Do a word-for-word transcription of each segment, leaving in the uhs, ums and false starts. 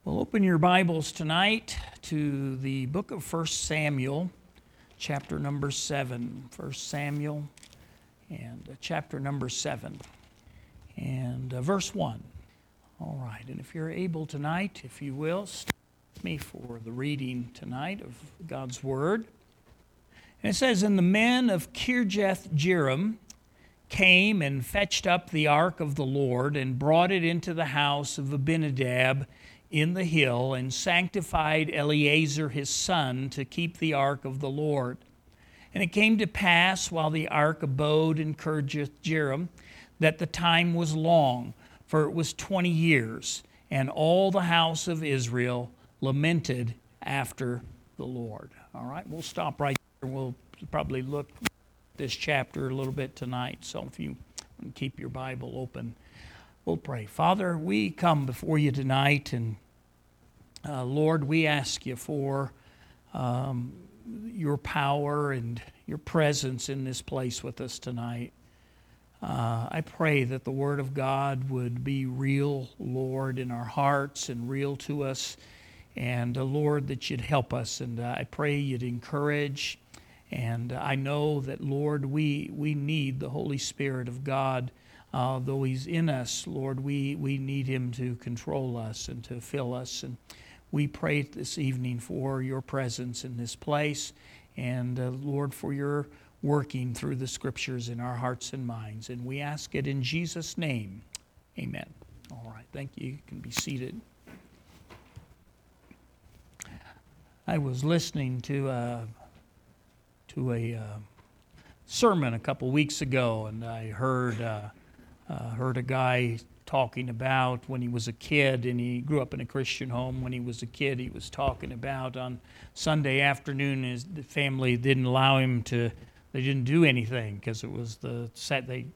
Well, open your Bibles tonight to the book of First Samuel, chapter number seven. First Samuel and uh, chapter number seven and uh, verse one. All right, and if you're able tonight, if you will, stand with me for the reading tonight of God's Word. And it says, "And the men of Kirjath-jearim came and fetched up the ark of the Lord and brought it into the house of Abinadab in the hill, and sanctified Eleazar his son to keep the ark of the Lord. And it came to pass, while the ark abode in Kirjath-jearim, that the time was long, for it was twenty years, and all the house of Israel lamented after the Lord." All right, we'll stop right there. We'll probably look at this chapter a little bit tonight, so if you keep your Bible open, we'll pray. Father, we come before you tonight, and uh, Lord, we ask you for um, your power and your presence in this place with us tonight. Uh, I pray that the Word of God would be real, Lord, in our hearts and real to us, and uh, Lord, that you'd help us, and uh, I pray you'd encourage, and uh, I know that, Lord, we, we need the Holy Spirit of God. Uh, though He's in us, Lord, we, we need Him to control us and to fill us. And we pray this evening for your presence in this place. And, uh, Lord, for your working through the Scriptures in our hearts and minds. And we ask it in Jesus' name. Amen. All right, thank you. You can be seated. I was listening to a, to a uh, sermon a couple weeks ago, and I heard... Uh, Uh, heard a guy talking about when he was a kid, and he grew up in a Christian home. When he was a kid, he was talking about on Sunday afternoon, his the family didn't allow him to. They didn't do anything because it was the they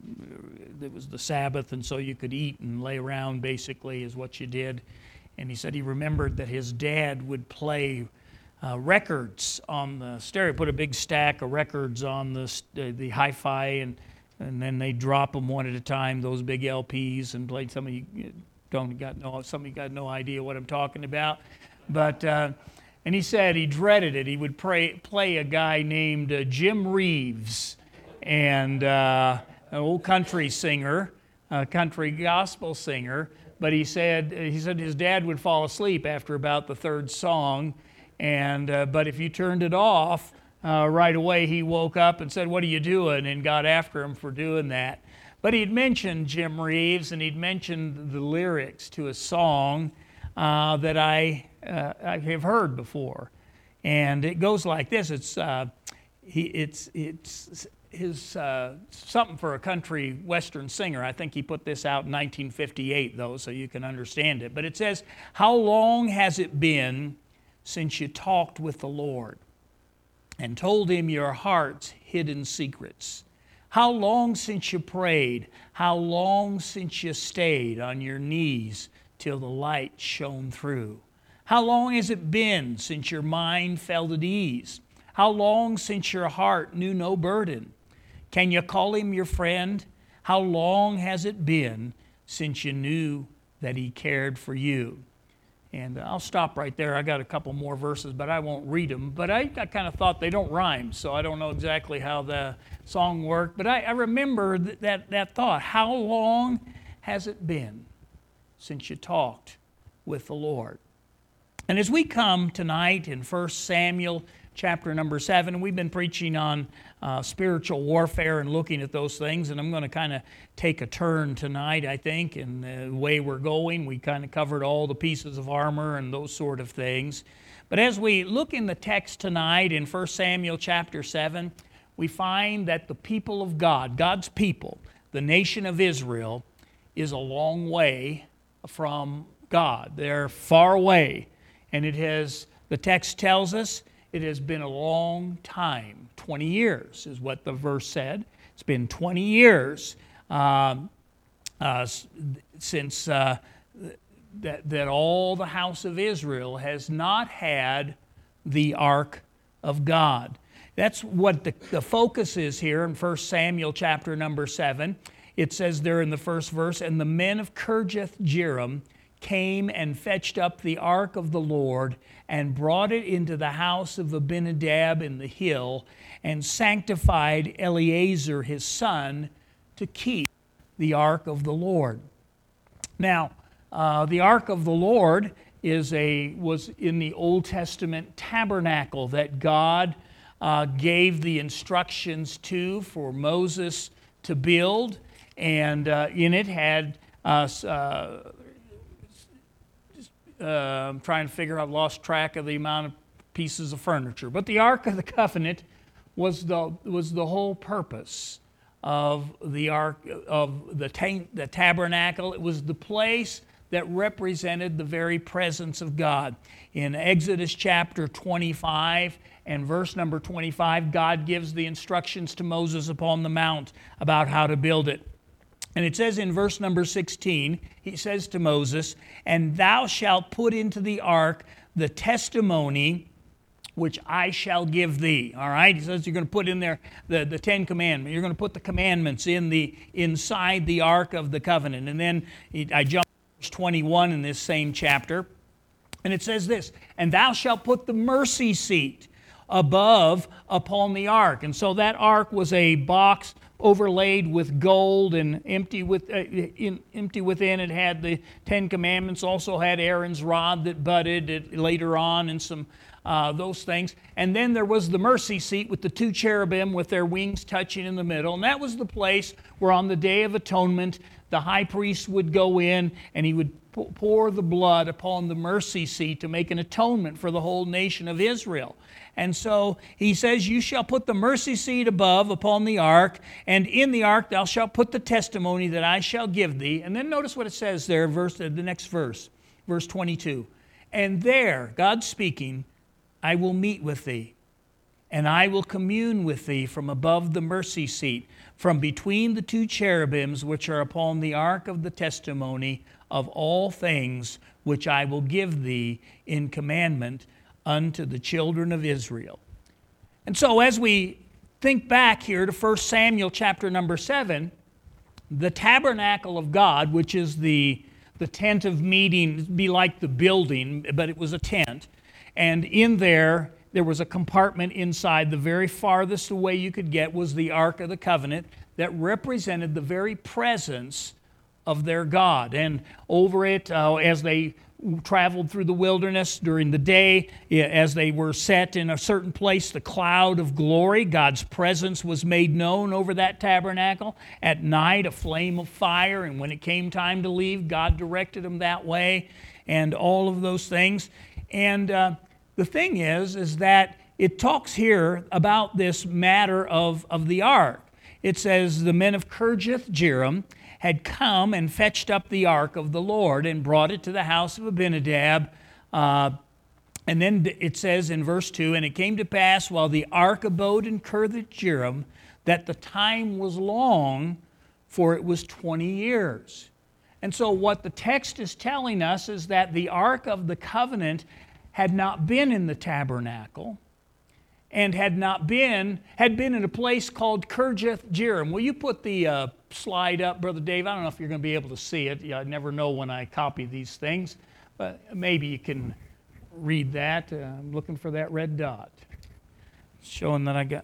it was the Sabbath, and so you could eat and lay around. Basically, is what you did. And he said he remembered that his dad would play uh, records on the stereo, put a big stack of records on the uh, the hi-fi, and. And then they drop them one at a time, those big L Ps, and played. Some of you don't got no. Some of you got no idea what I'm talking about, but uh, and he said he dreaded it. He would pray, play a guy named uh, Jim Reeves, and uh, an old country singer, a country gospel singer. But he said he said his dad would fall asleep after about the third song, and uh, but if you turned it off. Uh, right away he woke up and said, "What are you doing?" and got after him for doing that. But he'd mentioned Jim Reeves, and he'd mentioned the lyrics to a song uh, that I uh, I have heard before, and it goes like this. It's uh, he it's it's his uh, something for a country western singer. I think he put this out in nineteen fifty-eight, though, so you can understand it. But it says, "How long has it been since you talked with the Lord and told Him your heart's hidden secrets? How long since you prayed? How long since you stayed on your knees till the light shone through? How long has it been since your mind felt at ease? How long since your heart knew no burden? Can you call Him your friend? How long has it been since you knew that He cared for you?" And I'll stop right there. I got a couple more verses, but I won't read them. But I, I kind of thought they don't rhyme, so I don't know exactly how the song worked. But I, I remember that, that, that thought. How long has it been since you talked with the Lord? And as we come tonight in First Samuel chapter number seven, we've been preaching on uh, spiritual warfare and looking at those things, and I'm going to kind of take a turn tonight, I think, in the way we're going. We kind of covered all the pieces of armor and those sort of things. But as we look in the text tonight in First Samuel chapter seven, we find that the people of God, God's people, the nation of Israel, is a long way from God. They're far away, and it has, the text tells us, it has been a long time. twenty years is what the verse said. It's been twenty years um, uh, since uh, that, that all the house of Israel has not had the ark of God. That's what the, the focus is here in First Samuel chapter number seven. It says there in the first verse, "And the men of Kirjath-jearim came and fetched up the ark of the Lord and brought it into the house of Abinadab in the hill and sanctified Eleazar his son to keep the ark of the Lord. Now, uh, the ark of the Lord is a was in the Old Testament tabernacle that God uh, gave the instructions to for Moses to build, and uh, in it had uh, uh, uh, I'm trying to figure out, I've lost track of the amount of pieces of furniture, but the Ark of the Covenant was the was the whole purpose of the ark of the, ta- the tabernacle. It was the place that represented the very presence of God. In Exodus chapter twenty-five and verse number twenty-five, God gives the instructions to Moses upon the mount about how to build it. And it says in verse number sixteen, he says to Moses, "And thou shalt put into the ark the testimony which I shall give thee." All right, he says you're going to put in there the, the Ten Commandments. You're going to put the commandments in the inside the Ark of the Covenant. And then I jump to verse twenty-one in this same chapter, and it says this, "And thou shalt put the mercy seat above upon the ark." And so that ark was a box overlaid with gold and empty with uh, in, empty within. It had the Ten Commandments, also had Aaron's rod that budded it later on, and some uh, those things. And then there was the mercy seat with the two cherubim with their wings touching in the middle. And that was the place where on the Day of Atonement the high priest would go in and he would pour the blood upon the mercy seat to make an atonement for the whole nation of Israel. And so he says, "You shall put the mercy seat above upon the ark, and in the ark thou shalt put the testimony that I shall give thee." And then notice what it says there, verse the next verse, verse twenty-two. "And there," God speaking, "I will meet with thee, and I will commune with thee from above the mercy seat, from between the two cherubims which are upon the ark of the testimony of all things which I will give thee in commandment unto the children of Israel." And so as we think back here to First Samuel chapter number seven, the tabernacle of God, which is the, the tent of meeting, it'd be like the building, but it was a tent. And in there, there was a compartment inside. The very farthest away you could get was the Ark of the Covenant that represented the very presence of their God. And over it, uh, as they traveled through the wilderness during the day, as they were set in a certain place, the cloud of glory, God's presence was made known over that tabernacle. At night, a flame of fire, and when it came time to leave, God directed them that way, and all of those things. And uh, the thing is, is that it talks here about this matter of, of the ark. It says, "The men of Kirjath Jearim had come and fetched up the ark of the Lord and brought it to the house of Abinadab." Uh, and then it says in verse two, "And it came to pass while the ark abode in Kirjath Jearim that the time was long, for it was twenty years." And so what the text is telling us is that the Ark of the Covenant had not been in the tabernacle and had not been, had been in a place called Kirjath Jearim. Will you put the uh, slide up, Brother Dave? I don't know if you're going to be able to see it. Yeah, I never know when I copy these things, but maybe you can read that. Uh, I'm looking for that red dot. Showing that I got,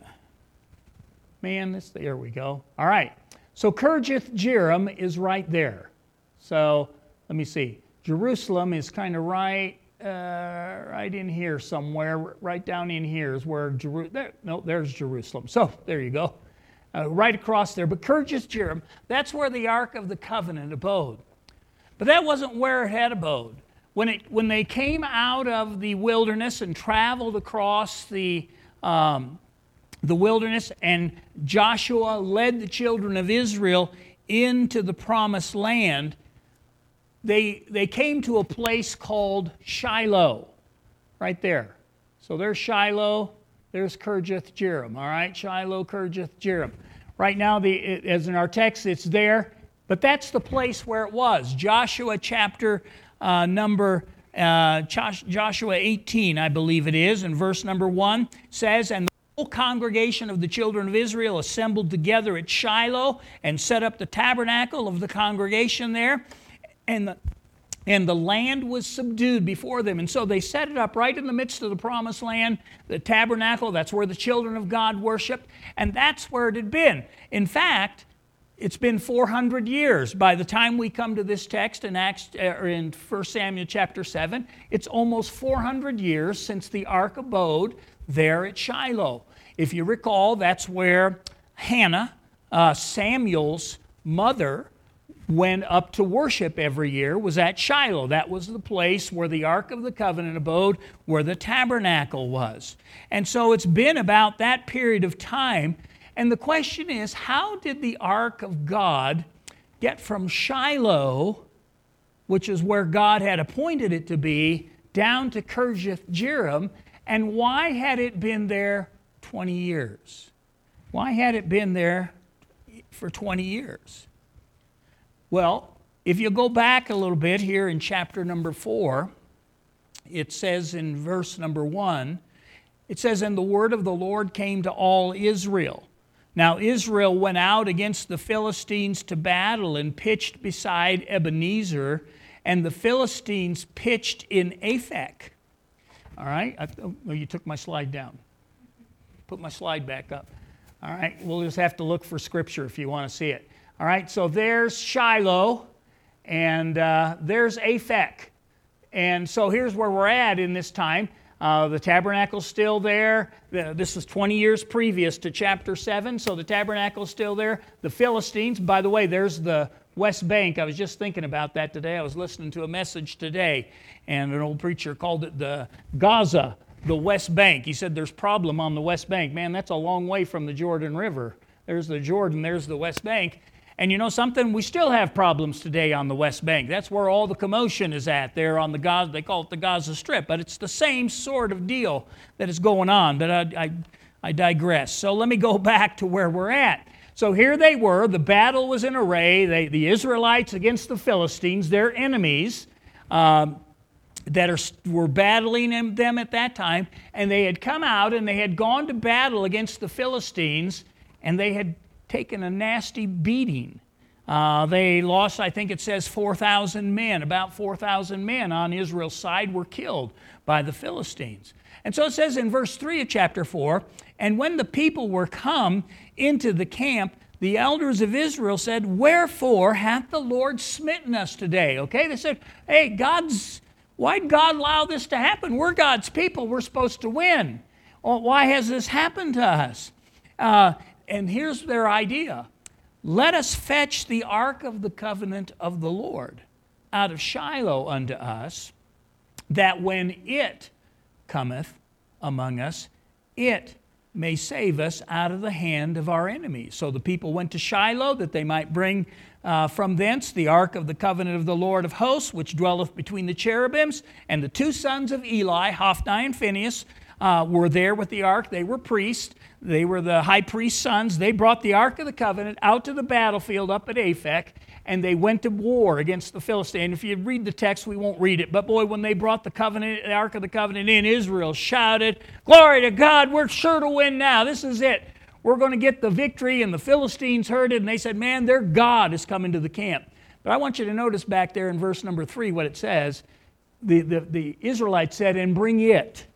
man, this, there we go. All right, so Kirjath Jearim is right there. So let me see. Jerusalem is kind of right, uh, right in here somewhere. Right down in here is where Jerusalem. There, no, there's Jerusalem. So there you go, uh, right across there. But Kirjath Jearim, that's where the Ark of the Covenant abode. But that wasn't where it had abode. When it when they came out of the wilderness and traveled across the um, the wilderness, and Joshua led the children of Israel into the promised land, They, they came to a place called Shiloh, right there. So there's Shiloh, there's Kirjath Jearim, all right? Shiloh, Kirjath Jearim. Right now, the, as in our text, it's there, but that's the place where it was. Joshua chapter uh, number, uh, Joshua eighteen, I believe it is, and verse number one says, "And the whole congregation of the children of Israel assembled together at Shiloh and set up the tabernacle of the congregation there. And the, And the land was subdued before them. And so they set it up right in the midst of the promised land, the tabernacle. That's where the children of God worshiped. And that's where it had been. In fact, it's been four hundred years. By the time we come to this text in Acts, or in First Samuel chapter seven, it's almost four hundred years since the ark abode there at Shiloh. If you recall, that's where Hannah, uh, Samuel's mother, went up to worship every year, was at Shiloh. That was the place where the Ark of the Covenant abode, where the tabernacle was. And so it's been about that period of time. And the question is, how did the Ark of God get from Shiloh, which is where God had appointed it to be, down to Kirjath Jearim, and why had it been there twenty years? Why had it been there for twenty years? Well, if you go back a little bit here in chapter number four, it says in verse number one, it says, "And the word of the Lord came to all Israel. Now Israel went out against the Philistines to battle and pitched beside Ebenezer, and the Philistines pitched in Aphek." All right? I, oh, you took my slide down. Put my slide back up. All right? We'll just have to look for scripture if you want to see it. All right, so there's Shiloh, and uh, there's Aphek. And so here's where we're at in this time. Uh, the tabernacle's still there. The, this is twenty years previous to chapter seven, so the tabernacle's still there. The Philistines, by the way, there's the West Bank. I was just thinking about that today. I was listening to a message today, and an old preacher called it the Gaza, the West Bank. He said there's problem on the West Bank. Man, that's a long way from the Jordan River. There's the Jordan, there's the West Bank. And you know something? We still have problems today on the West Bank. That's where all the commotion is at, there on the Gaza. They call it the Gaza Strip. But it's the same sort of deal that is going on. But I, I, I digress. So let me go back to where we're at. So here they were. The battle was in array. They, the Israelites against the Philistines, their enemies, um, that are, were battling them at that time. And they had come out and they had gone to battle against the Philistines, and they had taken a nasty beating. Uh, they lost, I think it says, four thousand men. About four thousand men on Israel's side were killed by the Philistines. And so it says in verse three of chapter four, "And when the people were come into the camp, the elders of Israel said, Wherefore hath the Lord smitten us today?" Okay, they said, hey, God's, why'd God allow this to happen? We're God's people. We're supposed to win. Well, why has this happened to us? Uh, And here's their idea. "Let us fetch the ark of the covenant of the Lord out of Shiloh unto us, that when it cometh among us, it may save us out of the hand of our enemies." So the people went to Shiloh that they might bring uh, from thence the ark of the covenant of the Lord of hosts, which dwelleth between the cherubims. And the two sons of Eli, Hophni and Phinehas, uh, were there with the ark. They were priests. They were the high priest's sons. They brought the Ark of the Covenant out to the battlefield up at Aphek, and they went to war against the Philistines. If you read the text, we won't read it. But boy, when they brought the covenant, the Ark of the Covenant in, Israel shouted, "Glory to God, we're sure to win now. This is it. We're going to get the victory." And the Philistines heard it, and they said, man, their God is coming to the camp. But I want you to notice back there in verse number three what it says. The, the, the Israelites said, "And bring it."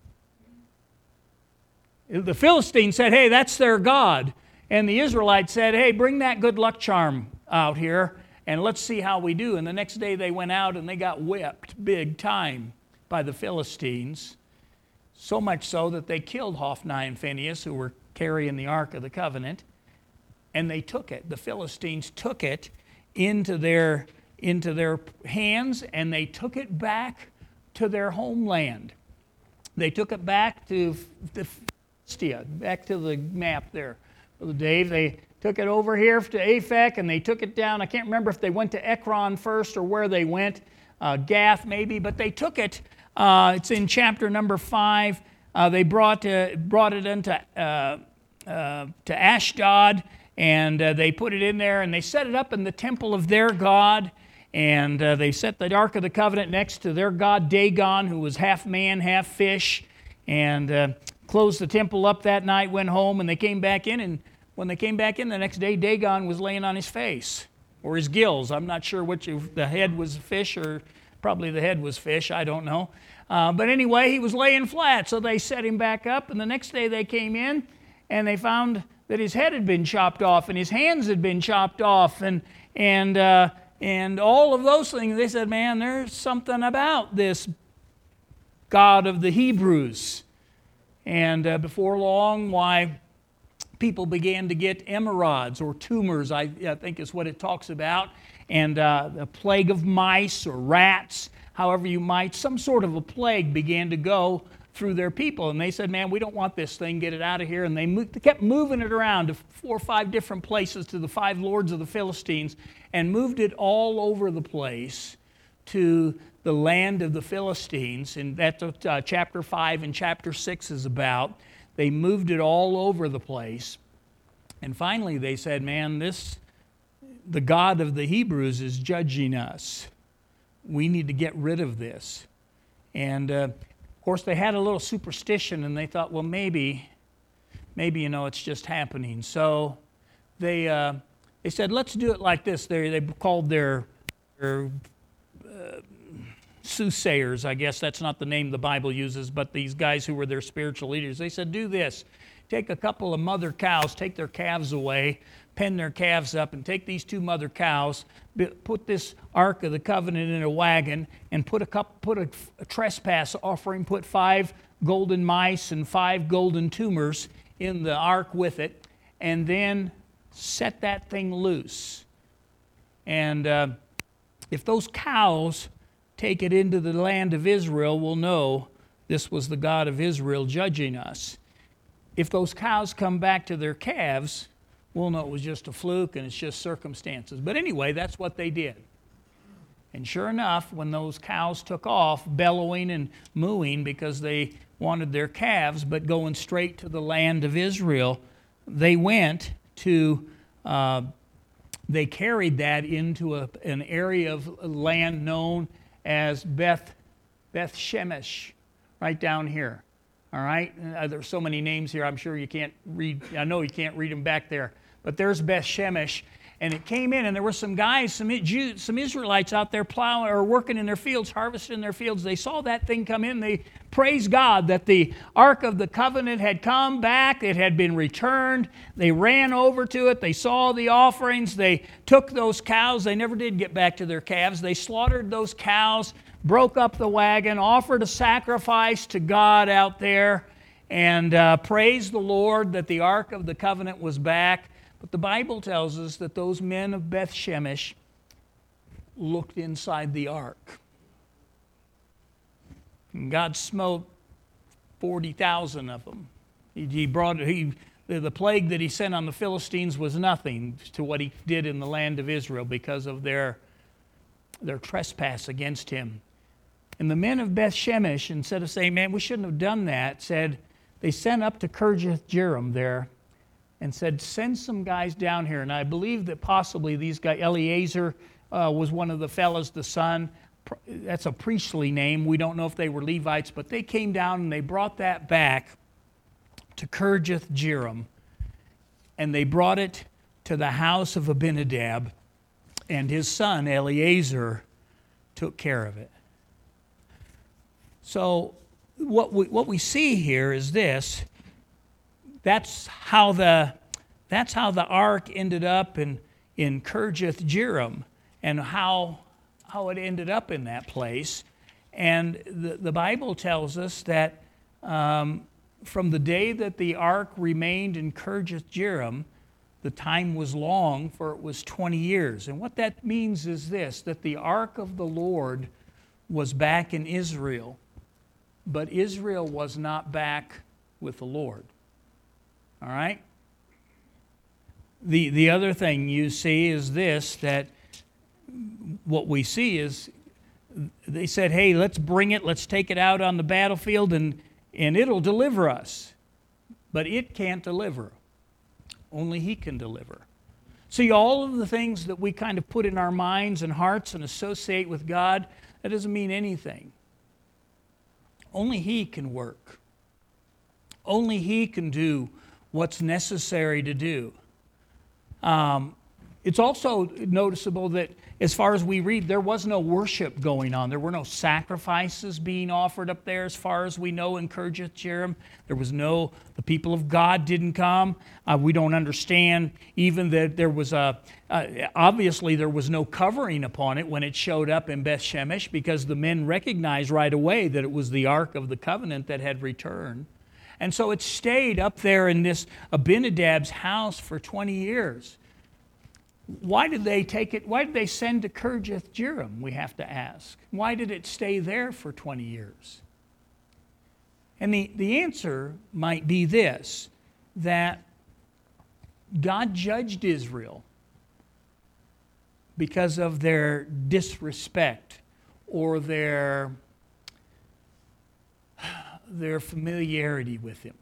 The Philistines said, hey, that's their God. And the Israelites said, hey, bring that good luck charm out here, and let's see how we do. And the next day they went out and they got whipped big time by the Philistines, so much so that they killed Hophni and Phinehas, who were carrying the Ark of the Covenant, and they took it. The Philistines took it into their, into their hands, and they took it back to their homeland. They took it back to the back to the map there, Dave. They took it over here to Aphek, and they took it down. I can't remember if they went to Ekron first or where they went, uh, Gath maybe, but they took it. Uh, it's in chapter number five. Uh, they brought uh, brought it into uh, uh, to Ashdod, and uh, they put it in there, and they set it up in the temple of their god. And uh, they set the Ark of the Covenant next to their god Dagon, who was half man, half fish, and uh, closed the temple up that night, went home, and they came back in, and when they came back in the next day, Dagon was laying on his face, or his gills. I'm not sure which, if the head was a fish or Probably the head was fish, I don't know. Uh, but anyway, he was laying flat, so they set him back up, and the next day they came in, and they found that his head had been chopped off, and his hands had been chopped off, and and uh, and all of those things. They said, man, there's something about this God of the Hebrews. And uh, before long, why, people began to get emerods or tumors, I, I think is what it talks about, and uh, a plague of mice or rats, however you might, some sort of a plague began to go through their people. And they said, man, we don't want this thing, get it out of here. And they, moved, they kept moving it around to four or five different places, to the five lords of the Philistines, and moved it all over the place to the land of the Philistines. And that's what uh, chapter five and chapter six is about. They moved it all over the place. And finally they said, man, this, the God of the Hebrews is judging us. We need to get rid of this. And uh, of course they had a little superstition, and they thought, well, maybe, maybe, you know, it's just happening. So they uh, they said, let's do it like this. They, they called their, their uh, soothsayers, I guess that's not the name the Bible uses, but these guys who were their spiritual leaders. They said, do this. Take a couple of mother cows, take their calves away, pen their calves up, and take these two mother cows, put this Ark of the Covenant in a wagon, and put a cup, put a, a trespass offering, put five golden mice and five golden tumors in the ark with it, and then set that thing loose. And uh, if those cows take it into the land of Israel, we'll know this was the God of Israel judging us. If those cows come back to their calves, we'll know it was just a fluke and it's just circumstances. But anyway, that's what they did. And sure enough, when those cows took off, bellowing and mooing because they wanted their calves, but going straight to the land of Israel, they went to, uh, they carried that into a, an area of land known as Beth, Beth Shemesh, right down here. All right? Uh, there's so many names here, I'm sure you can't read, I know you can't read them back there. But there's Beth Shemesh, and it came in, and there were some guys, some Jews, some Israelites out there plowing or working in their fields, harvesting their fields. They saw that thing come in. They praised God that the Ark of the Covenant had come back. It had been returned. They ran over to it. They saw the offerings. They took those cows. They never did get back to their calves. They slaughtered those cows, broke up the wagon, offered a sacrifice to God out there, and uh, praised the Lord that the Ark of the Covenant was back. But the Bible tells us that those men of Beth Shemesh looked inside the ark. And God smote forty thousand of them. He, he brought he the plague that he sent on the Philistines was nothing to what he did in the land of Israel because of their their trespass against him. And the men of Beth Shemesh, instead of saying, man, we shouldn't have done that, said, they sent up to Kirjath-jearim there and said, send some guys down here. And I believe that possibly these guys, Eleazar uh, was one of the fellows, the son. That's a priestly name. We don't know if they were Levites, but they came down and they brought that back to Kirjath-jearim. And they brought it to the house of Abinadab, and his son Eleazar took care of it. So what we, what we see here is this. That's how the that's how the ark ended up in, in Kirjath-jearim, and how how it ended up in that place. And the, the Bible tells us that um, from the day that the ark remained in Kirjath-jearim, the time was long, for it was twenty years. And what that means is this, that the ark of the Lord was back in Israel, but Israel was not back with the Lord. All right? The, the other thing you see is this, that what we see is they said, hey, let's bring it, let's take it out on the battlefield, and, and it'll deliver us. But it can't deliver. Only He can deliver. See, all of the things that we kind of put in our minds and hearts and associate with God, that doesn't mean anything. Only He can work. Only He can do what's necessary to do. Um, It's also noticeable that as far as we read, there was no worship going on. There were no sacrifices being offered up there as far as we know in Kirjath Jearim. There was no, the people of God didn't come. Uh, we don't understand even that there was a, uh, obviously there was no covering upon it when it showed up in Beth Shemesh, because the men recognized right away that it was the Ark of the Covenant that had returned. And so it stayed up there in this Abinadab's house for twenty years. Why did they take it? Why did they send to Kirjath Jearim, we have to ask? Why did it stay there for twenty years? And the, the answer might be this, that God judged Israel because of their disrespect or their, their familiarity with Him.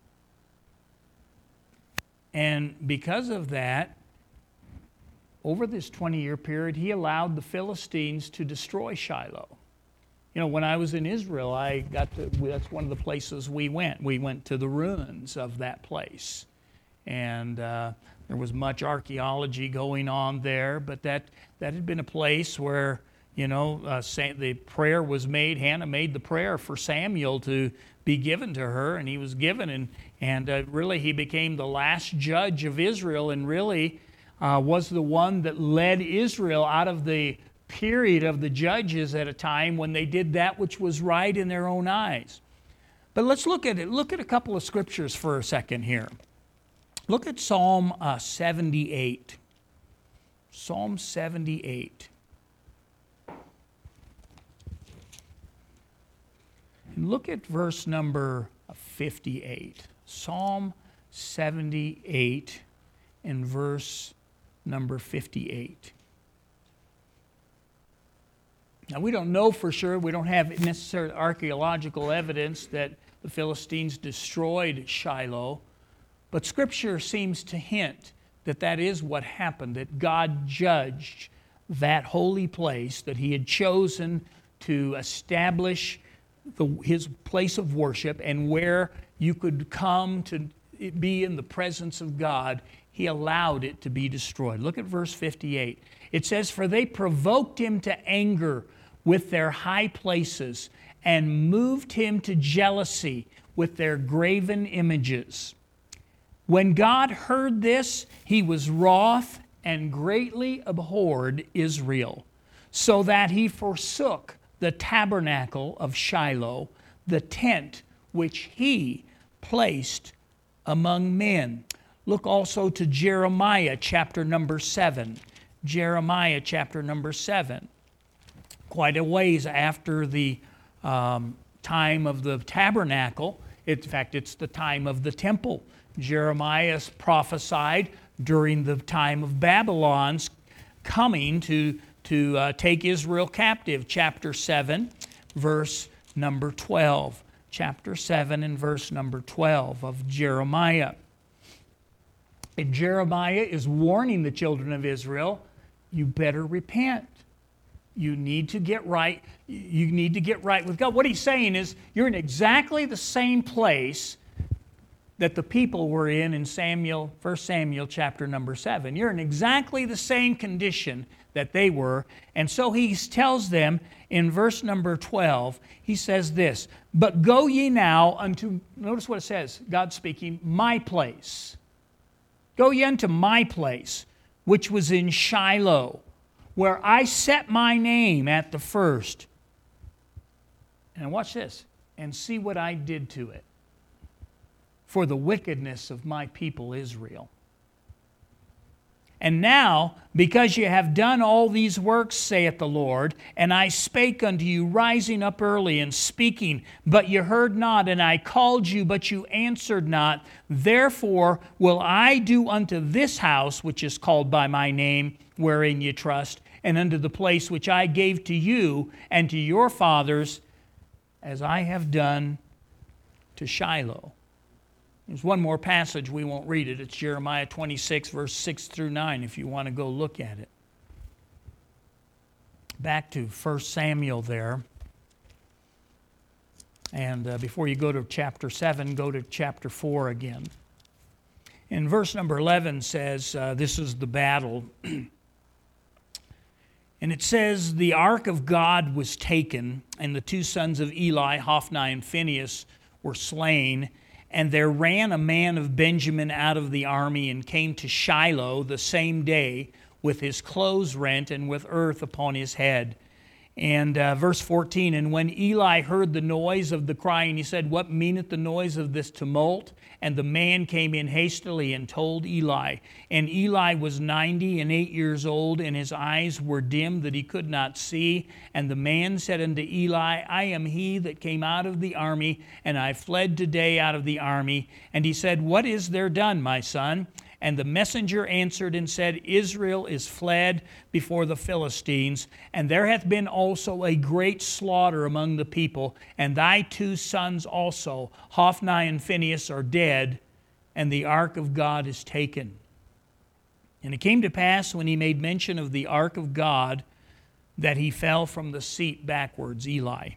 And because of that, over this twenty-year period, He allowed the Philistines to destroy Shiloh. You know, when I was in Israel, I got to, that's one of the places we went. We went to the ruins of that place. And uh, there was much archaeology going on there, but that, that had been a place where, you know, uh, the prayer was made. Hannah made the prayer for Samuel to be given to her, and he was given, and, and uh, really he became the last judge of Israel, and really Uh, was the one that led Israel out of the period of the judges at a time when they did that which was right in their own eyes. But let's look at it. Look at a couple of scriptures for a second here. Look at Psalm uh, seventy-eight. Psalm seventy-eight. And look at verse number fifty-eight. Psalm seventy-eight and verse number fifty-eight. Now, we don't know for sure, we don't have necessary archaeological evidence that the Philistines destroyed Shiloh, but Scripture seems to hint that that is what happened, that God judged that holy place that He had chosen to establish the, His place of worship, and where you could come to be in the presence of God. He allowed it to be destroyed. Look at verse fifty-eight. It says, "For they provoked Him to anger with their high places, and moved Him to jealousy with their graven images. When God heard this, He was wroth and greatly abhorred Israel, so that He forsook the tabernacle of Shiloh, the tent which He placed among men." Look also to Jeremiah chapter number seven. Jeremiah chapter number seven. Quite a ways after the um, time of the tabernacle. In fact, it's the time of the temple. Jeremiah prophesied during the time of Babylon's coming to, to uh, take Israel captive. Chapter seven, verse number twelve. Chapter seven and verse number twelve of Jeremiah. And Jeremiah is warning the children of Israel, you better repent. You need to get right. You need to get right with God. What he's saying is, you're in exactly the same place that the people were in in Samuel, First Samuel chapter number seven. You're in exactly the same condition that they were. And so he tells them in verse number twelve, he says this, "But go ye now unto," notice what it says, God speaking, "my place. Go ye unto my place, which was in Shiloh, where I set my name at the first." And watch this, "and see what I did to it, for the wickedness of my people Israel. And now, because ye have done all these works, saith the Lord, and I spake unto you, rising up early and speaking, but ye heard not, and I called you, but you answered not. Therefore will I do unto this house, which is called by my name, wherein ye trust, and unto the place which I gave to you and to your fathers, as I have done to Shiloh." There's one more passage, we won't read it. It's Jeremiah twenty-six, verse six through nine, if you want to go look at it. Back to First Samuel there. And uh, before you go to chapter seven, go to chapter four again. And verse number eleven says, uh, this is the battle. And it says, the ark of God was taken, and the two sons of Eli, Hophni and Phinehas, were slain. And there ran a man of Benjamin out of the army and came to Shiloh the same day with his clothes rent and with earth upon his head. And uh, verse fourteen, and when Eli heard the noise of the crying, he said, what meaneth the noise of this tumult? And the man came in hastily and told Eli. And Eli was ninety and eight years old, and his eyes were dim that he could not see. And the man said unto Eli, I am he that came out of the army, and I fled today out of the army. And he said, what is there done, my son? And the messenger answered and said, Israel is fled before the Philistines, and there hath been also a great slaughter among the people, and thy two sons also, Hophni and Phinehas, are dead, and the ark of God is taken. And it came to pass, when he made mention of the ark of God, that he fell from the seat backwards, Eli,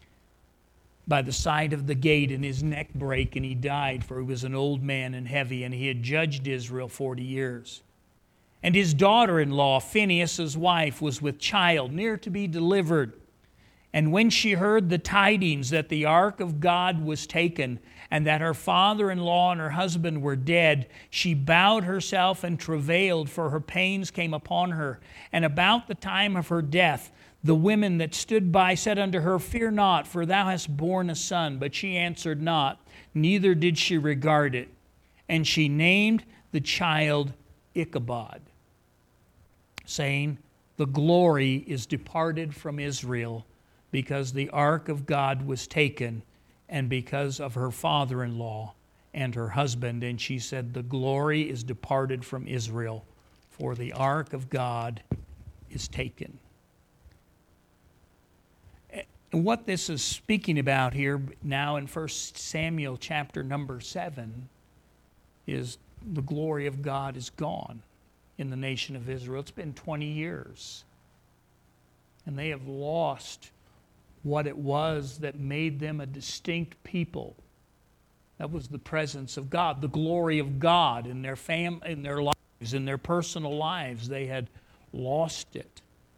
by the side of the gate, and his neck brake, and he died, for he was an old man and heavy, and he had judged Israel forty years. And his daughter-in-law, Phinehas' wife, was with child, near to be delivered. And when she heard the tidings that the ark of God was taken, and that her father-in-law and her husband were dead, she bowed herself and travailed, for her pains came upon her. And about the time of her death, the women that stood by said unto her, fear not, for thou hast borne a son. But she answered not, neither did she regard it. And she named the child Ichabod, saying, the glory is departed from Israel, because the ark of God was taken, and because of her father-in-law and her husband. And she said, the glory is departed from Israel, for the ark of God is taken. And what this is speaking about here now in First Samuel chapter number seven is the glory of God is gone in the nation of Israel. It's been twenty years. And they have lost what it was that made them a distinct people. That was the presence of God, the glory of God in their fam- in their lives, in their personal lives. They had lost it.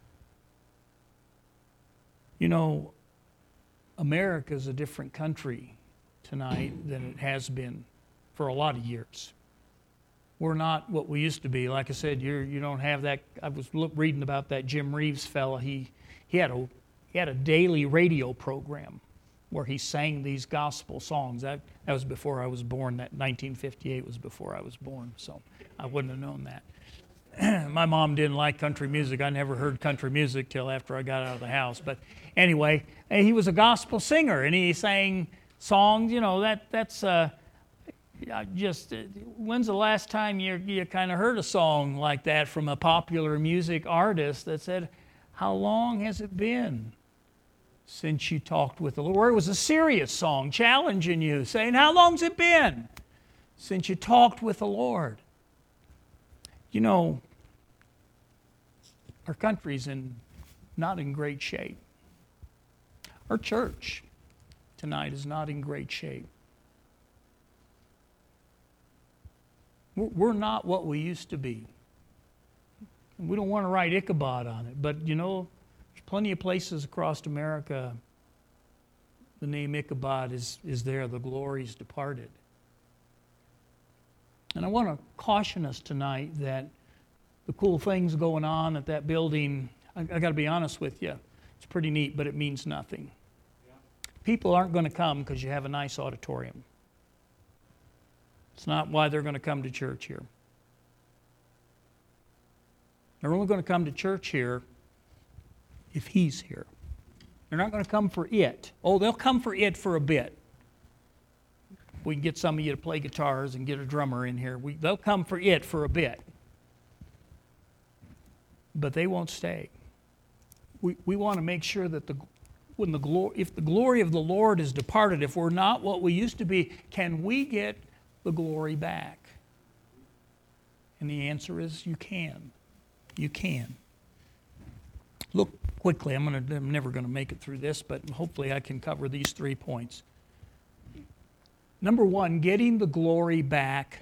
You know, America is a different country tonight than it has been for a lot of years. We're not what we used to be. Like I said, you're, you don't have that. I was look, reading about that Jim Reeves fella. He he had a he had a daily radio program where he sang these gospel songs. That that was before I was born. That nineteen fifty-eight was before I was born, so I wouldn't have known that. My mom didn't like country music. I never heard country music till after I got out of the house. But anyway, he was a gospel singer, and he sang songs. You know, that that's uh, just, uh, when's the last time you you kind of heard a song like that from a popular music artist that said, how long has it been since you talked with the Lord? It was a serious song, challenging you, saying, how long's it been since you talked with the Lord? You know, our country's in not in great shape. Our church tonight is not in great shape. We're not what we used to be. We don't want to write Ichabod on it, but you know, there's plenty of places across America the name Ichabod is, is there. The glory's departed. And I want to caution us tonight that the cool things going on at that building, I, I got to be honest with you, it's pretty neat, but it means nothing. Yeah. People aren't going to come because you have a nice auditorium. It's not why they're going to come to church here. They're only going to come to church here if He's here. They're not going to come for it. Oh, they'll come for it for a bit. We can get some of you to play guitars and get a drummer in here. We, they'll come for it for a bit. But they won't stay. We, we want to make sure that the, when the glo- if the glory of the Lord is departed, if we're not what we used to be, can we get the glory back? And the answer is you can. You can. Look quickly. I'm, gonna, I'm never going to make it through this, but hopefully I can cover these three points. Number one, getting the glory back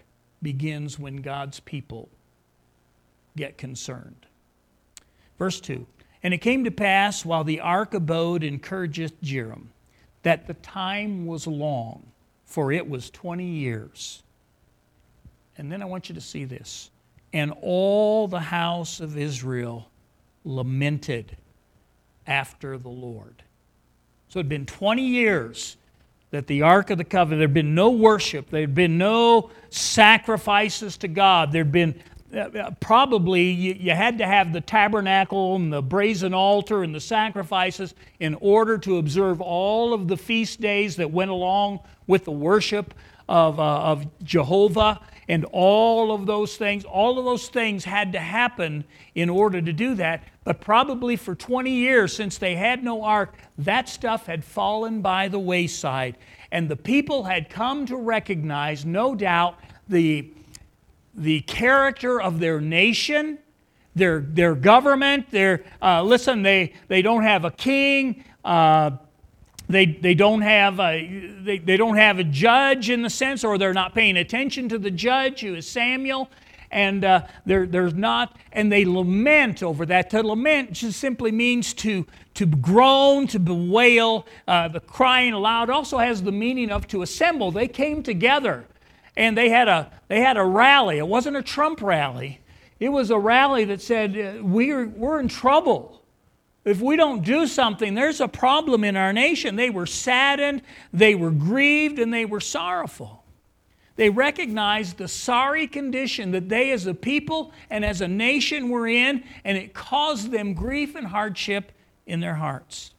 begins when God's people get concerned. Verse two, and it came to pass while the ark abode in Kirjath Jearim, that the time was long, for it was twenty years. And then I want you to see this. And all the house of Israel lamented after the Lord. So it had been twenty years that the Ark of the Covenant, there had been no worship, there had been no sacrifices to God. There had been uh, probably, you, you had to have the tabernacle and the brazen altar and the sacrifices in order to observe all of the feast days that went along with the worship of, uh, of Jehovah. And all of those things, all of those things had to happen in order to do that. But probably for twenty years, since they had no ark, that stuff had fallen by the wayside. And the people had come to recognize, no doubt, the, the character of their nation, their, their government. Their, uh, listen, they, they don't have a king. Uh, They, they, don't have a, they, they don't have a judge in the sense, or they're not paying attention to the judge, who is Samuel, and uh, they're, they're not, and they lament over that. To lament just simply means to, to groan, to bewail, uh, the crying aloud also has the meaning of to assemble. They came together, and they had a, they had a rally. It wasn't a Trump rally. It was a rally that said, we're, we're in trouble. If we don't do something, there's a problem in our nation. They were saddened, they were grieved, and they were sorrowful. They recognized the sorry condition that they as a people and as a nation were in, and it caused them grief and hardship in their hearts.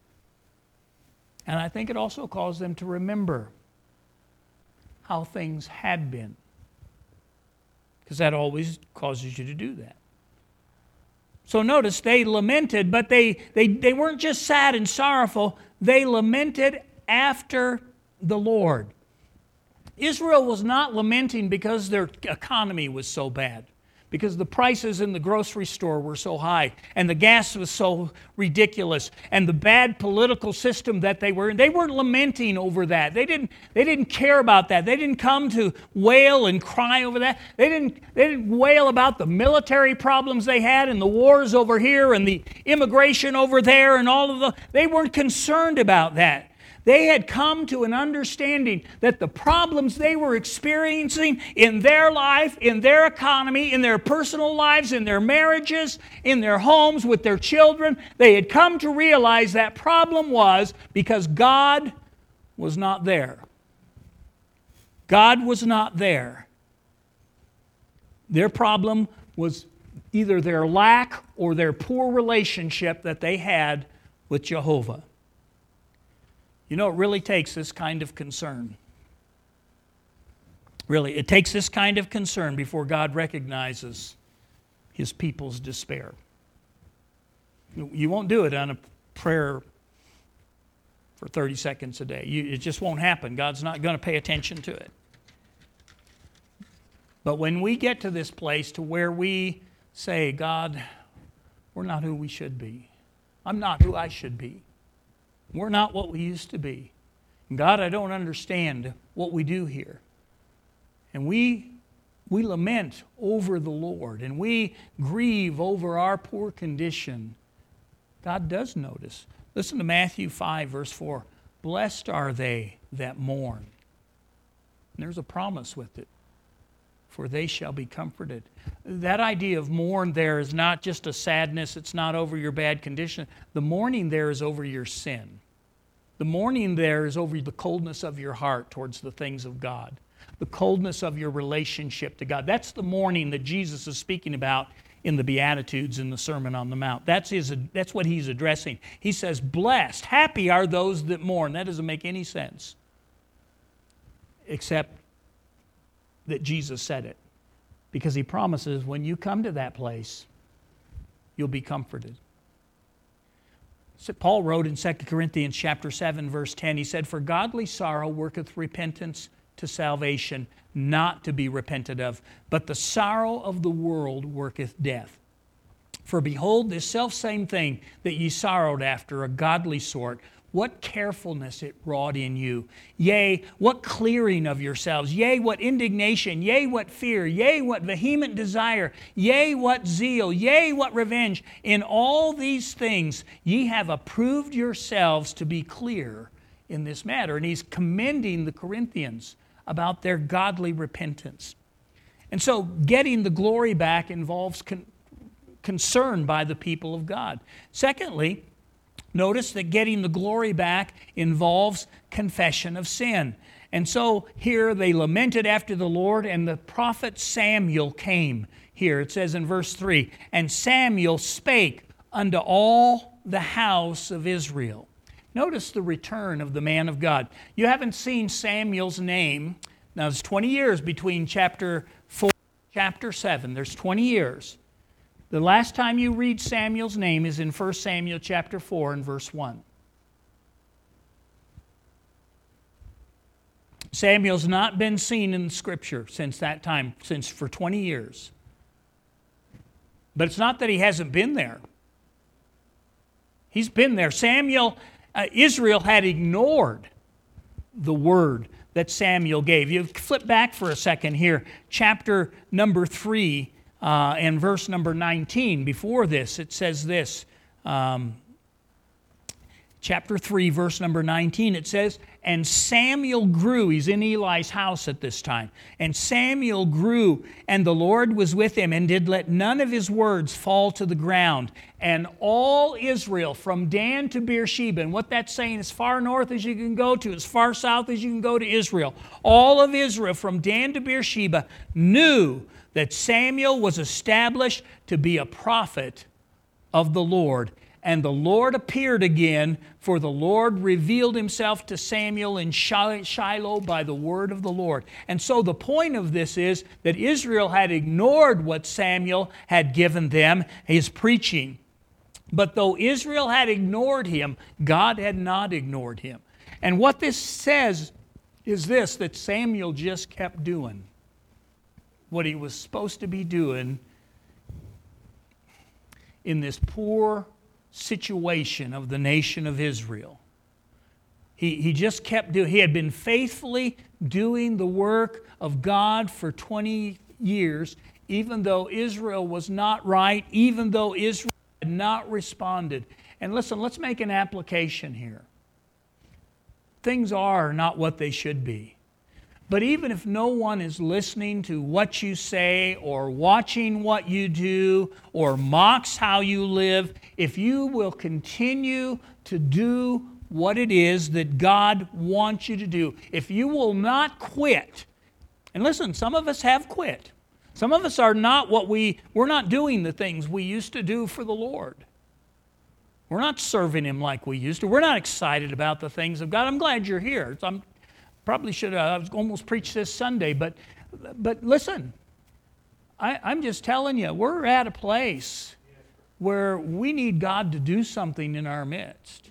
And I think it also caused them to remember how things had been, because that always causes you to do that. So notice they lamented, but they, they, they weren't just sad and sorrowful. They lamented after the Lord. Israel was not lamenting because their economy was so bad, because the prices in the grocery store were so high, and the gas was so ridiculous, and the bad political system that they were in. They weren't lamenting over that. They didn't, they didn't care about that. They didn't come to wail and cry over that. They didn't, they didn't wail about the military problems they had and the wars over here and the immigration over there and all of the... They weren't concerned about that. They had come to an understanding that the problems they were experiencing in their life, in their economy, in their personal lives, in their marriages, in their homes, with their children, they had come to realize that problem was because God was not there. God was not there. Their problem was either their lack or their poor relationship that they had with Jehovah. You know, it really takes this kind of concern. Really, it takes this kind of concern before God recognizes His people's despair. You won't do it on a prayer for thirty seconds a day. You, it just won't happen. God's not going to pay attention to it. But when we get to this place to where we say, God, we're not who we should be. I'm not who I should be. We're not what we used to be. God, I don't understand what we do here. And we, we lament over the Lord, and we grieve over our poor condition. God does notice. Listen to Matthew five, verse four. Blessed are they that mourn. And there's a promise with it. For they shall be comforted. That idea of mourn there is not just a sadness. It's not over your bad condition. The mourning there is over your sin. The mourning there is over the coldness of your heart towards the things of God. The coldness of your relationship to God. That's the mourning that Jesus is speaking about in the Beatitudes in the Sermon on the Mount. That's, his, that's what He's addressing. He says, blessed, happy are those that mourn. That doesn't make any sense, except that Jesus said it. Because He promises when you come to that place, you'll be comforted. Paul wrote in Second Corinthians chapter seven, verse ten, he said, for godly sorrow worketh repentance to salvation, not to be repented of, but the sorrow of the world worketh death. For behold, this selfsame thing that ye sorrowed after, a godly sort, what carefulness it wrought in you. Yea, what clearing of yourselves. Yea, what indignation. Yea, what fear. Yea, what vehement desire. Yea, what zeal. Yea, what revenge. In all these things ye have approved yourselves to be clear in this matter. And he's commending the Corinthians about their godly repentance. And so getting the glory back involves con- concern by the people of God. Secondly, notice that getting the glory back involves confession of sin. And so here they lamented after the Lord, and the prophet Samuel came. Here it says in verse three, and Samuel spake unto all the house of Israel. Notice the return of the man of God. You haven't seen Samuel's name. Now there's twenty years between chapter four and chapter seven. There's twenty years. The last time you read Samuel's name is in First Samuel chapter four and verse one. Samuel's not been seen in Scripture since that time, since for twenty years. But it's not that he hasn't been there. He's been there. Samuel, uh, Israel had ignored the word that Samuel gave. You flip back for a second here. Chapter number three uh, and verse number nineteen. Before this, it says this. Um, chapter three, verse number nineteen, it says, and Samuel grew. He's in Eli's house at this time. And Samuel grew, and the Lord was with him, and did let none of his words fall to the ground. And all Israel, from Dan to Beersheba, and what that's saying, as far north as you can go to, as far south as you can go to Israel, all of Israel, from Dan to Beersheba, knew that Samuel was established to be a prophet of the Lord. And the Lord appeared again, for the Lord revealed himself to Samuel in Shiloh by the word of the Lord. And so the point of this is that Israel had ignored what Samuel had given them, his preaching. But though Israel had ignored him, God had not ignored him. And what this says is this, that Samuel just kept doing what he was supposed to be doing in this poor situation of the nation of Israel. He, he just kept doing, he had been faithfully doing the work of God for twenty years, even though Israel was not right, even though Israel had not responded. And listen, let's make an application here. Things are not what they should be. But even if no one is listening to what you say or watching what you do or mocks how you live, if you will continue to do what it is that God wants you to do, if you will not quit, and listen, some of us have quit. Some of us are not what we, we're not doing the things we used to do for the Lord. We're not serving Him like we used to. We're not excited about the things of God. I'm glad you're here. I'm Probably should have, I was almost preached this Sunday, but but listen, I, I'm just telling you, we're at a place where we need God to do something in our midst.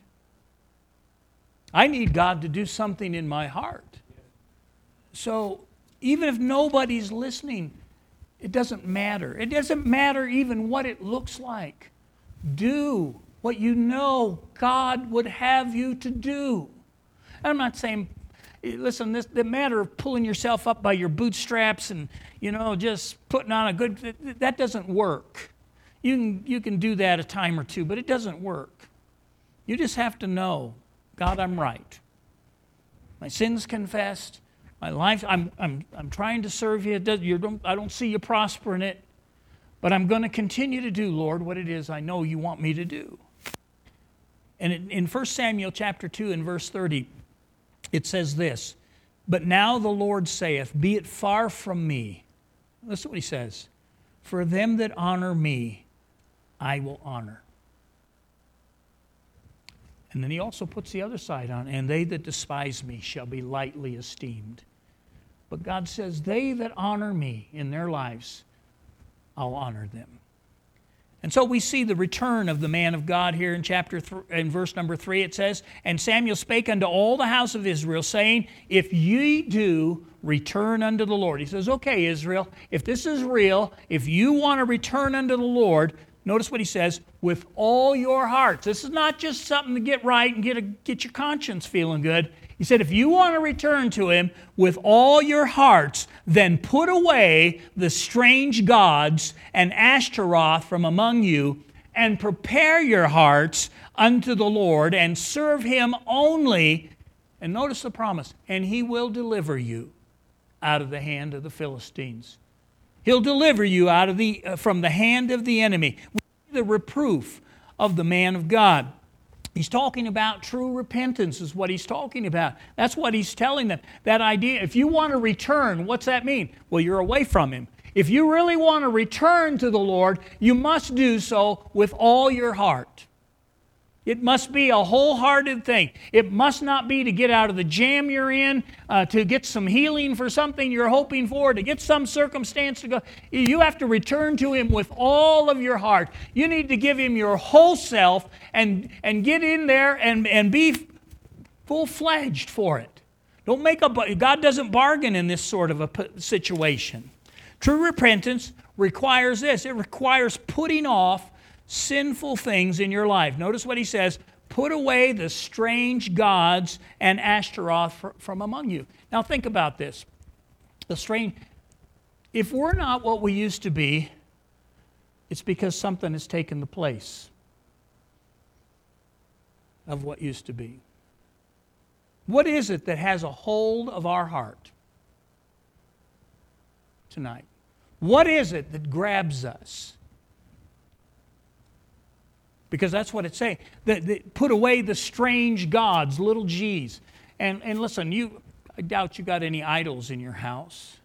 I need God to do something in my heart. So even if nobody's listening, it doesn't matter. It doesn't matter even what it looks like. Do what you know God would have you to do. I'm not saying, listen, this, the matter of pulling yourself up by your bootstraps and, you know, just putting on a good, that doesn't work. You can, you can do that a time or two, but it doesn't work. You just have to know, God, I'm right. My sin's confessed. My life, I'm, I'm, I'm trying to serve you. It does, you don't, I don't see you prospering it, but I'm going to continue to do, Lord, what it is I know you want me to do. And in, in First Samuel chapter two and verse thirty, it says this, but now the Lord saith, be it far from me. Listen to what he says. For them that honor me, I will honor. And then he also puts the other side on, and they that despise me shall be lightly esteemed. But God says, they that honor me in their lives, I'll honor them. And so we see the return of the man of God here in chapter th- in verse number three. It says, and Samuel spake unto all the house of Israel, saying, if ye do return unto the Lord. He says, okay, Israel, if this is real, if you want to return unto the Lord, Notice what he says, with all your hearts. This is not just something to get right and get, a, get your conscience feeling good. He said, if you want to return to Him with all your hearts, then put away the strange gods and Ashtaroth from among you, and prepare your hearts unto the Lord, and serve Him only. And notice the promise, and He will deliver you out of the hand of the Philistines. He'll deliver you out of the uh, from the hand of the enemy. The reproof of the man of God. He's talking about true repentance is what he's talking about. That's what he's telling them. That idea, if you want to return, what's that mean? Well, you're away from Him. If you really want to return to the Lord, you must do so with all your heart. It must be a wholehearted thing. It must not be to get out of the jam you're in, uh, to get some healing for something you're hoping for, to get some circumstance to go. You have to return to Him with all of your heart. You need to give Him your whole self and, and get in there and, and be full-fledged for it. Don't make a, God doesn't bargain in this sort of a situation. True repentance requires this. It requires putting off sinful things in your life. Notice what he says, put away the strange gods and Ashtaroth from among you. Now think about this. The strange, if we're not what we used to be, it's because something has taken the place of what used to be. What is it that has a hold of our heart tonight? What is it that grabs us? Because that's what it's saying. The, the, put away the strange gods, little g's. And, and listen, you, I doubt you got any idols in your house.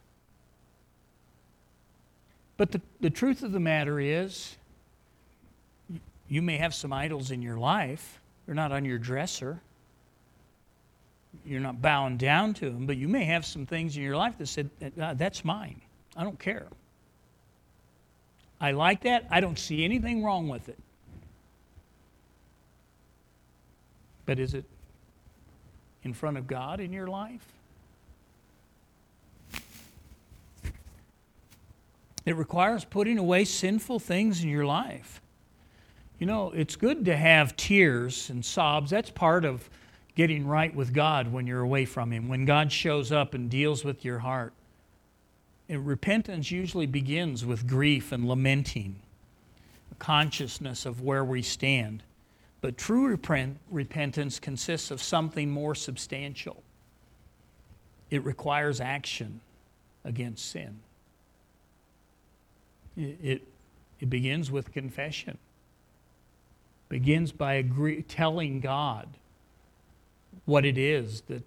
But the, the truth of the matter is, you may have some idols in your life. They're not on your dresser. You're not bowing down to them, but you may have some things in your life that said, that's mine. I don't care. I like that. I don't see anything wrong with it. But is it in front of God in your life? It requires putting away sinful things in your life. You know, it's good to have tears and sobs. That's part of getting right with God when you're away from Him, when God shows up and deals with your heart. And repentance usually begins with grief and lamenting, a consciousness of where we stand. But true repent, repentance consists of something more substantial. It requires action against sin. It, it, it begins with confession. It begins by agree, telling God what it is that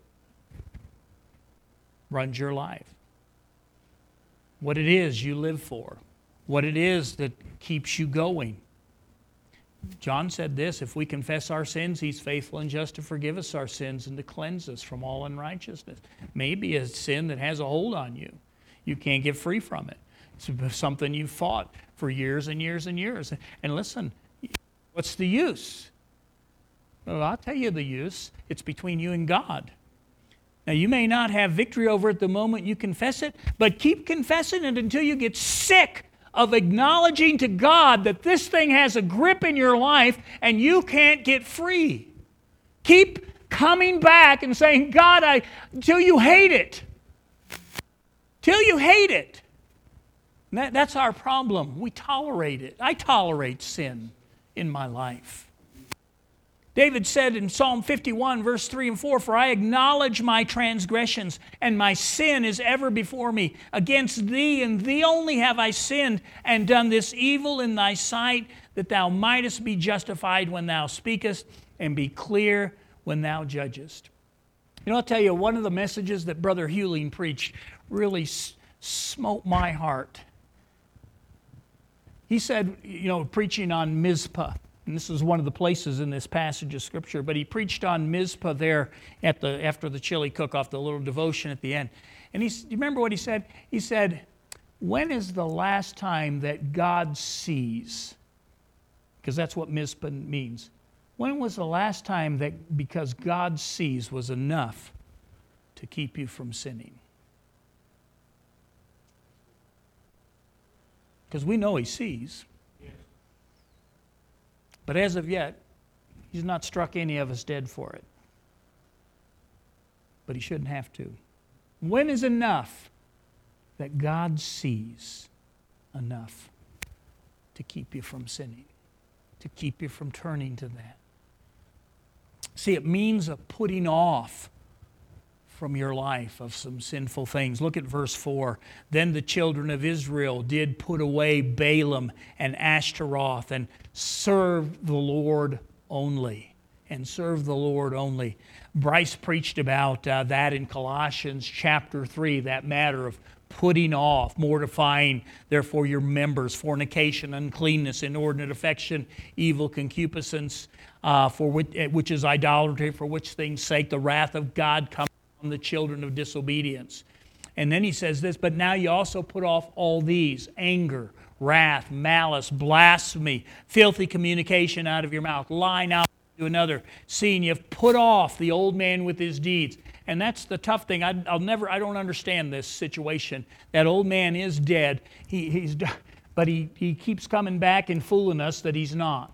runs your life, what it is you live for, what it is that keeps you going. John said this, if we confess our sins, He's faithful and just to forgive us our sins and to cleanse us from all unrighteousness. Maybe a sin that has a hold on you. You can't get free from it. It's something you've fought for years and years and years. And listen, what's the use? Well, I'll tell you the use. It's between you and God. Now, you may not have victory over it the moment you confess it, but keep confessing it until you get sick of acknowledging to God that this thing has a grip in your life and you can't get free. Keep coming back and saying, God, I, until you hate it. Till you hate it. That, that's our problem. We tolerate it. I tolerate sin in my life. David said in Psalm fifty-one, verse three and four, for I acknowledge my transgressions, and my sin is ever before me. Against thee and thee only have I sinned, and done this evil in thy sight, that thou mightest be justified when thou speakest, and be clear when thou judgest. You know, I'll tell you, one of the messages that Brother Hewling preached really s- smote my heart. He said, you know, preaching on Mizpah. And this is one of the places in this passage of Scripture, but he preached on Mizpah there at the after the chili cook-off, the little devotion at the end. And he, you remember what he said? He said, when is the last time that God sees? Because that's what Mizpah means. When was the last time that because God sees was enough to keep you from sinning? Because we know He sees. But as of yet, He's not struck any of us dead for it. But He shouldn't have to. When is enough? That God sees enough to keep you from sinning, to keep you from turning to that. See, it means a putting off from your life of some sinful things. Look at verse four. Then the children of Israel did put away Balaam and Ashtaroth and served the Lord only. And serve the Lord only. Bryce preached about uh, that in Colossians chapter three, that matter of putting off, mortifying, therefore, your members, fornication, uncleanness, inordinate affection, evil concupiscence, uh, for which, which is idolatry, for which things' sake the wrath of God comes on the children of disobedience. And then he says this, but now you also put off all these, anger, wrath, malice, blasphemy, filthy communication out of your mouth, lying out to another, seeing you've put off the old man with his deeds. And that's the tough thing. I, I'll never, I don't understand this situation. That old man is dead. He, he's, but he, he keeps coming back and fooling us that he's not.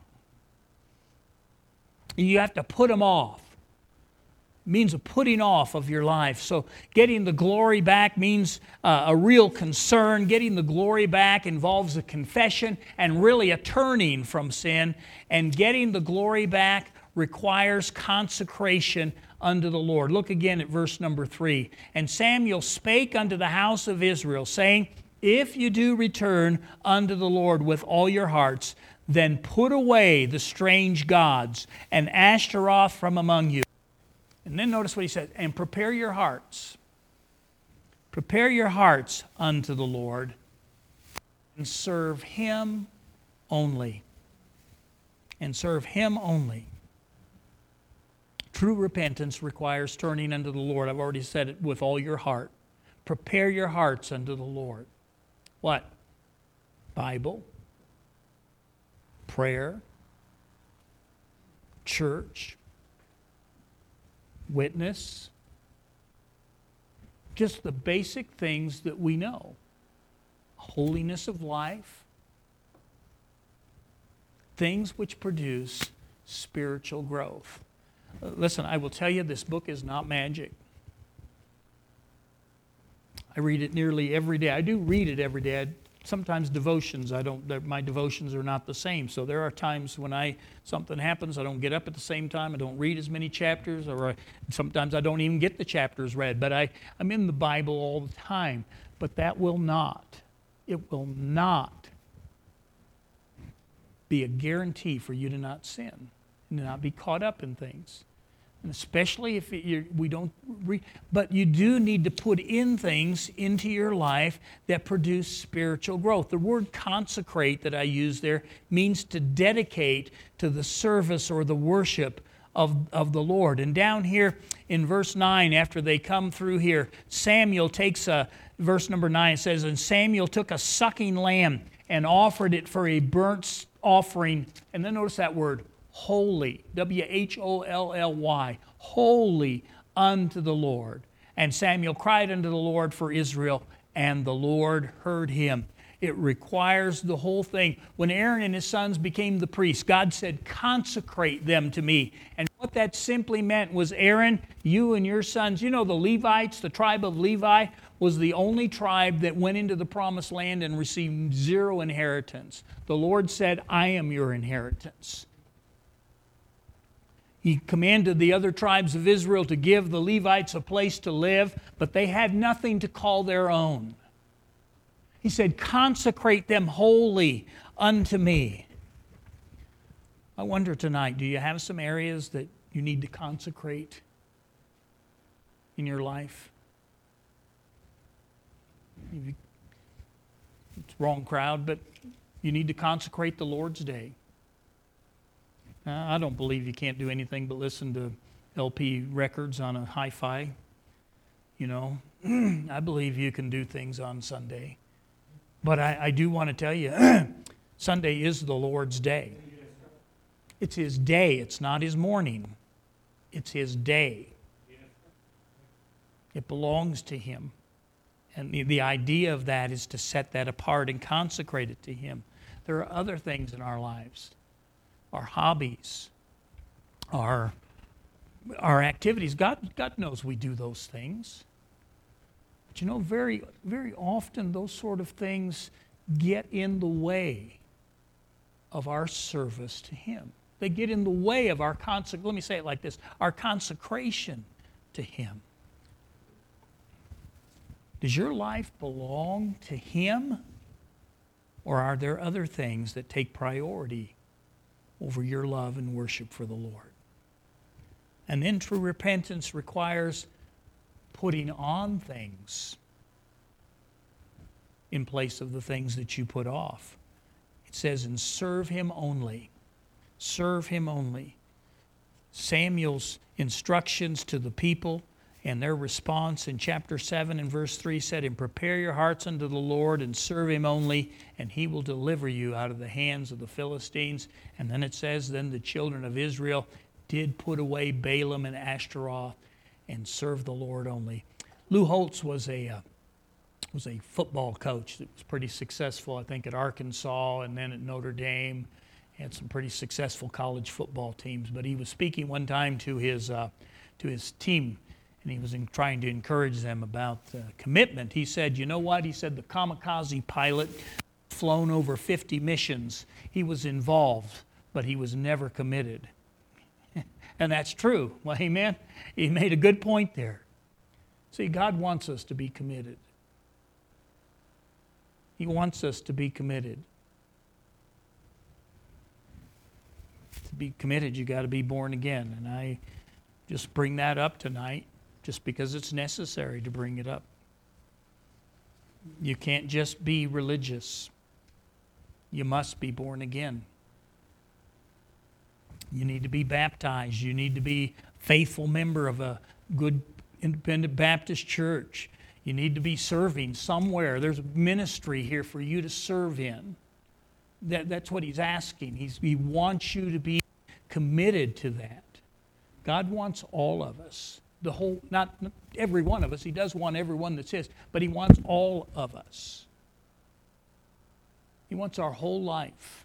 You have to put him off. It means a putting off of your life. So getting the glory back means uh, a real concern. Getting the glory back involves a confession and really a turning from sin. And getting the glory back requires consecration unto the Lord. Look again at verse number three. And Samuel spake unto the house of Israel, saying, if you do return unto the Lord with all your hearts, then put away the strange gods and Ashtaroth from among you. And then notice what he says, and prepare your hearts. Prepare your hearts unto the Lord and serve Him only. And serve Him only. True repentance requires turning unto the Lord. I've already said it, with all your heart. Prepare your hearts unto the Lord. What? Bible, prayer, church, witness, just the basic things that we know. Holiness of life, things which produce spiritual growth. Listen, I will tell you, this book is not magic. I read it nearly every day. I do read it every day. I, sometimes devotions, I don't. My devotions are not the same. So there are times when I something happens, I don't get up at the same time. I don't read as many chapters, or I, sometimes I don't even get the chapters read. But I, I'm in the Bible all the time. But that will not, it will not be a guarantee for you to not sin and to not be caught up in things. And especially if you're, we don't, re, but you do need to put in things into your life that produce spiritual growth. The word consecrate that I use there means to dedicate to the service or the worship of, of the Lord. And down here in verse nine, after they come through here, Samuel takes a, verse number nine, it says, and Samuel took a sucking lamb and offered it for a burnt offering. And then notice that word, holy, W H O L L Y, holy unto the Lord. And Samuel cried unto the Lord for Israel, and the Lord heard him. It requires the whole thing. When Aaron and his sons became the priests, God said, consecrate them to me. And what that simply meant was, Aaron, you and your sons, you know the Levites, the tribe of Levi, was the only tribe that went into the promised land and received zero inheritance. The Lord said, I am your inheritance. He commanded the other tribes of Israel to give the Levites a place to live, but they had nothing to call their own. He said, consecrate them wholly unto me. I wonder tonight, do you have some areas that you need to consecrate in your life? It's the wrong crowd, but you need to consecrate the Lord's day. I don't believe you can't do anything but listen to L P records on a hi-fi. You know, I believe you can do things on Sunday. But I, I do want to tell you, Sunday is the Lord's day. It's His day. It's not His morning. It's His day. It belongs to Him. And the, the idea of that is to set that apart and consecrate it to Him. There are other things in our lives our hobbies, our, our activities. God, God knows we do those things. But you know, very, very often those sort of things get in the way of our service to Him. They get in the way of our consec- let me say it like this, our consecration to Him. Does your life belong to Him? Or are there other things that take priority over your love and worship for the Lord? And then true repentance requires putting on things in place of the things that you put off. It says, and serve Him only. Serve Him only. Samuel's instructions to the people and their response in chapter seven and verse three said, and prepare your hearts unto the Lord and serve Him only, and He will deliver you out of the hands of the Philistines. And then it says, then the children of Israel did put away Balaam and Ashtaroth and serve the Lord only. Lou Holtz was a uh, was a football coach that was pretty successful, I think, at Arkansas and then at Notre Dame. Had some pretty successful college football teams. But he was speaking one time to his uh, to his team, and he was in, trying to encourage them about uh, commitment. He said, you know what? He said the kamikaze pilot flown over fifty missions. He was involved, but he was never committed. And that's true. Well, amen? He made a good point there. See, God wants us to be committed. He wants us to be committed. To be committed, you got to be born again. And I just bring that up tonight just because it's necessary to bring it up. You can't just be religious. You must be born again. You need to be baptized. You need to be a faithful member of a good independent Baptist church. You need to be serving somewhere. There's a ministry here for you to serve in. That, that's what He's asking. He's, he wants you to be committed to that. God wants all of us. The whole, not every one of us. He does want everyone that's His, but He wants all of us. He wants our whole life.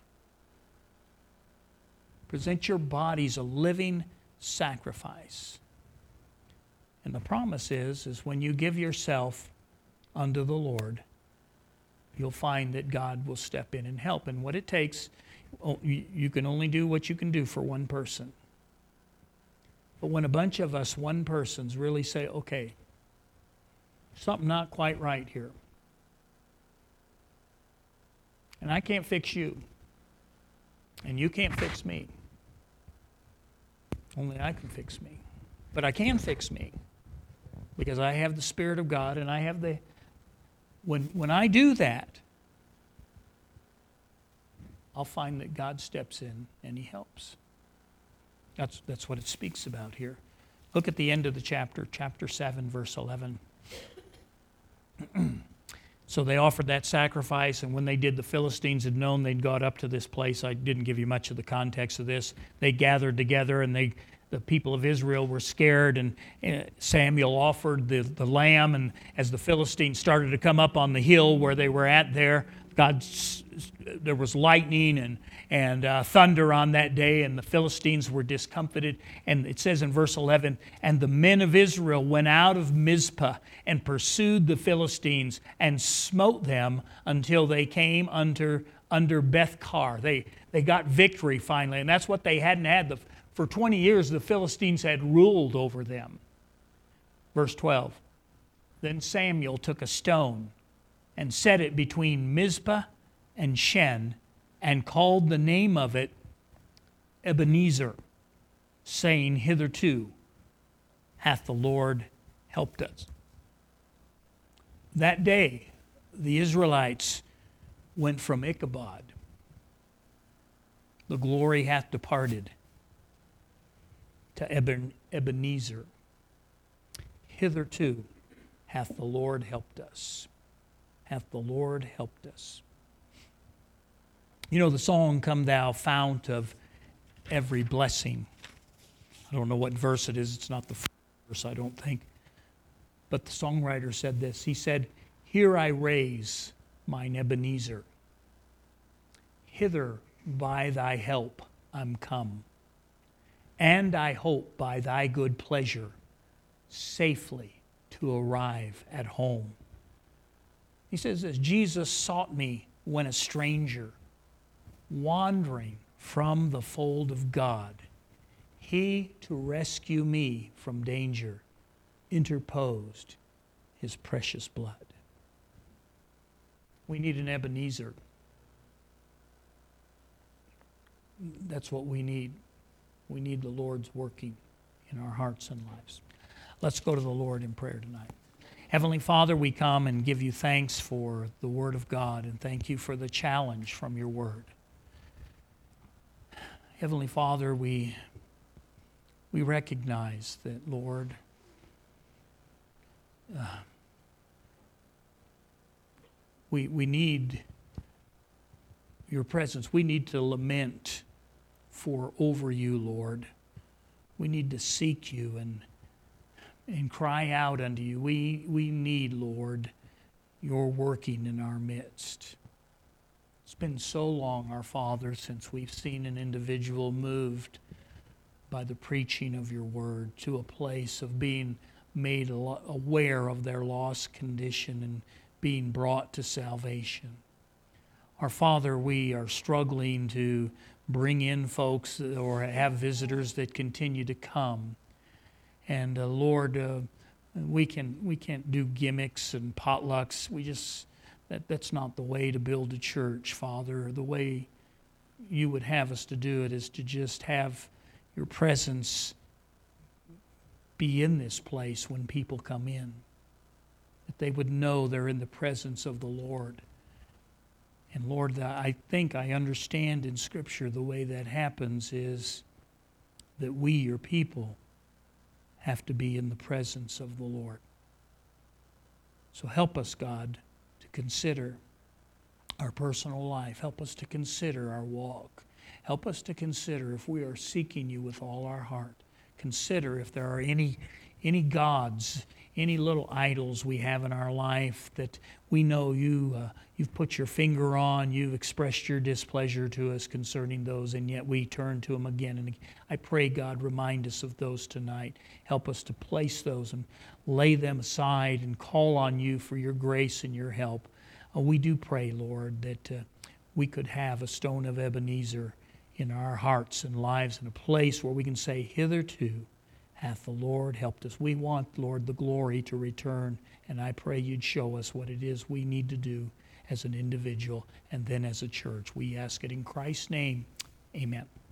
Present your bodies a living sacrifice. And the promise is, is when you give yourself unto the Lord, you'll find that God will step in and help. And what it takes, you can only do what you can do for one person. But when a bunch of us, one persons, really say, okay, something not quite right here. And I can't fix you. And you can't fix me. Only I can fix me. But I can fix me. Because I have the Spirit of God and I have the... When, when I do that, I'll find that God steps in and He helps. That's, that's what it speaks about here. Look at the end of the chapter, chapter seven, verse eleven. So they offered that sacrifice, and when they did, the Philistines had known they'd got up to this place. I didn't give you much of the context of this. They gathered together, and they, the people of Israel were scared, and uh, Samuel offered the, the lamb, and as the Philistines started to come up on the hill where they were at there, God, there was lightning and, and uh, thunder on that day, and the Philistines were discomfited. And it says in verse eleven, and the men of Israel went out of Mizpah and pursued the Philistines and smote them until they came under, under Beth-kar. They, they got victory finally, and that's what they hadn't had. The, for twenty years, the Philistines had ruled over them. Verse twelve, then Samuel took a stone and set it between Mizpah and Shen, and called the name of it Ebenezer, saying, hitherto hath the Lord helped us. That day, the Israelites went from Ichabod, the glory hath departed, to Eben, Ebenezer. Hitherto hath the Lord helped us. Hath the Lord helped us. You know the song, Come Thou Fount of Every Blessing. I don't know what verse it is. It's not the first verse, I don't think. But the songwriter said this. He said, here I raise mine Ebenezer. Hither by thy help I'm come, and I hope by thy good pleasure safely to arrive at home. He says, as Jesus sought me when a stranger, wandering from the fold of God, he to rescue me from danger interposed his precious blood. We need an Ebenezer. That's what we need. We need the Lord's working in our hearts and lives. Let's go to the Lord in prayer tonight. Heavenly Father, we come and give you thanks for the Word of God, and thank you for the challenge from your Word. Heavenly Father, we, we recognize that, Lord, uh, we, we need your presence. We need to lament for over you, Lord. We need to seek you and and cry out unto you. We, we need, Lord, your working in our midst. It's been so long, our Father, since we've seen an individual moved by the preaching of your word to a place of being made aware of their lost condition and being brought to salvation. Our Father, we are struggling to bring in folks or have visitors that continue to come. And uh, Lord, uh, we can we can't do gimmicks and potlucks. We just that that's not the way to build a church, Father. The way you would have us to do it is to just have your presence be in this place when people come in, that they would know they're in the presence of the Lord. And Lord, I think I understand in Scripture the way that happens is that we, your people, have to be in the presence of the Lord. So help us, God, to consider our personal life. Help us to consider our walk. Help us to consider if we are seeking you with all our heart. Consider if there are any, any gods, any little idols we have in our life that we know you, uh, you've put your finger on, you've expressed your displeasure to us concerning those, and yet we turn to them again and again. I pray, God, remind us of those tonight. Help us to place those and lay them aside and call on you for your grace and your help. Uh, we do pray, Lord, that uh, we could have a stone of Ebenezer in our hearts and lives, in a place where we can say, hitherto hath the Lord helped us. We want, Lord, the glory to return, and I pray you'd show us what it is we need to do as an individual and then as a church. We ask it in Christ's name. Amen.